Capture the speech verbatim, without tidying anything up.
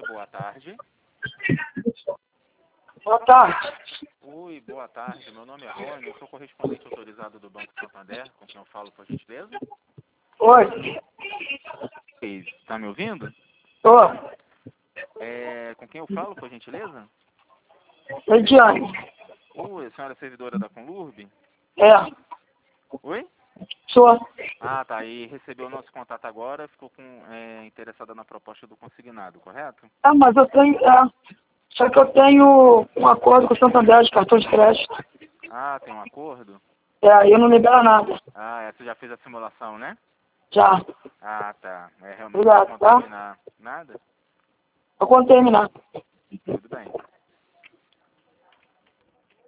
boa tarde. Boa tarde. Oi, boa tarde. Meu nome é Rony, eu sou correspondente autorizado do Banco Santander, com quem eu falo, por gentileza. Oi. Está me ouvindo? Tô. É, com quem eu falo, por gentileza? Ediane. Oi, a senhora é servidora da Conlurb? É. Oi? Sou. Ah, tá. E recebeu o nosso contato agora, ficou com, é, interessada na proposta do consignado, correto? Ah, mas eu tenho... É, só que eu tenho um acordo com o Santander de cartão de crédito. Ah, tem um acordo? É, aí eu não libero nada. Ah, é, você já fez a simulação, né? Já. Ah, tá. É realmente Obrigado, não tá? contaminar nada? Eu vou terminar. Tudo bem.